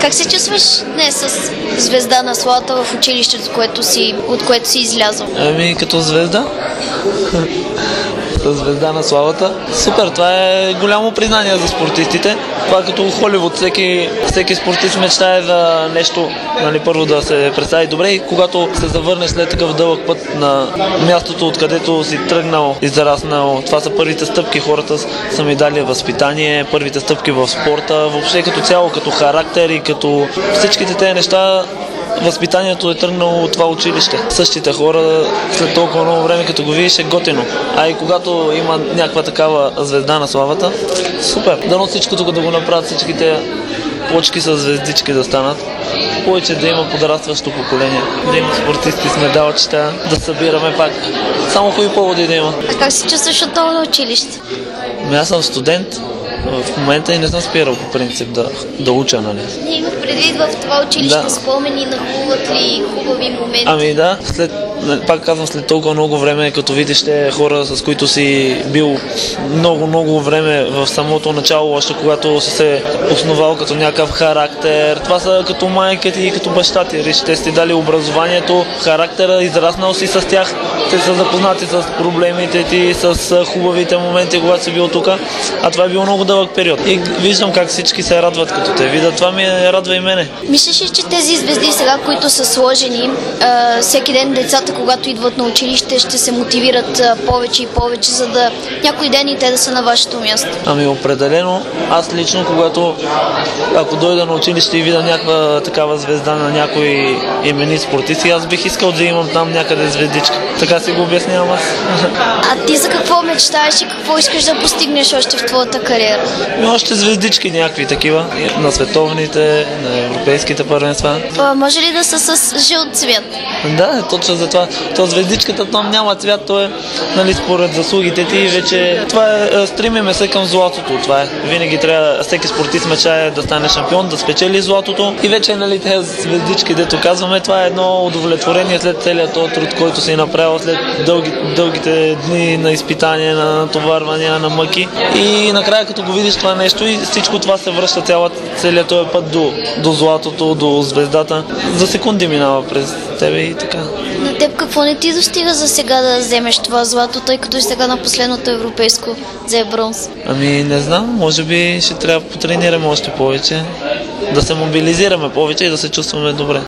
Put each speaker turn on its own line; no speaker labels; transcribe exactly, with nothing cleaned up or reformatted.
Как се чувстваш днес с звезда на славата в училището, което си, от което си излязъл?
Ами като звезда. Звезда на славата. Супер, това е голямо признание за спортистите. Това е като Холивуд. Всеки, всеки спортист мечтае за нещо, нали, първо да се представи добре и когато се завърне след такъв дълъг път на мястото, откъдето си тръгнал и зараснал. Това са първите стъпки. Хората са ми дали възпитание, първите стъпки в спорта, въобще като цяло, като характер и като всичките тези неща. Възпитанието е тръгнало от това училище. Същите хора след толкова много време, като го видиш, е готино. А и когато има някаква такава звезда на славата, супер. Дано всичко тук да го направят, всичките плочки с звездички да станат. Повече да има подрастващо поколение, да има спортисти с медалчета, да събираме пак. Само хубави поводи да има.
Как се чувстваш отново на училище?
Аз съм студент. В момента и не съм спирал по принцип да, да уча, нали?
Не имах предвид в това училище
да.
Спомени на хубави, хубави моменти.
Ами да, след, пак казвам, след толкова много време, като видиш те хора, с които си бил много-много време в самото начало, още когато си се основал като някакъв характер. Това са като майка ти и като баща ти. Риш, те си дали образованието, характера, израснал си с тях. Те са запознати с проблемите ти, с хубавите моменти, когато си бил тук. А това е било много дълъг период. И виждам как всички се радват, като те видят. Това ми е радва и мене.
Мислиш ли, че тези звезди сега, които са сложени, а, всеки ден децата, когато идват на училище, ще се мотивират а, повече и повече, за да някой ден и те да са на вашето място?
Ами определено. Аз лично, когато ако дойда на училище и видя някаква такава звезда на някой именит спортист, аз бих искал да имам там някъде звездичка. Така си го обяснявам аз.
А ти за какво мечтаеш и какво искаш да постигнеш още в твоята кариера?
И още звездички някакви такива, на световните, на европейските първенства.
А, може ли да са с жълт цвят?
Да, точно за това. То звездичката там няма цвят, то е, нали, според заслугите ти вече. Това е, стремиме се към златото. Това е. Винаги трябва, всеки спортист мечтае да стане шампион, да спечели златото. И вече, нали, тези звездички, дето казваме, това е едно удовлетворение след целият този труд, който си направил, след дълги, дългите дни на изпитания, на натоварвания, на мъки. И накрая, като го видиш това нещо и всичко това се връща цялата, целият този път до, до златото, до звездата. За секунди минава през тебе и така.
На теб какво не ти достига за сега да вземеш това злато, тъй като и сега на последното европейско взе бронз?
Ами не знам, може би ще трябва да потренираме още повече, да се мобилизираме повече и да се чувстваме добре.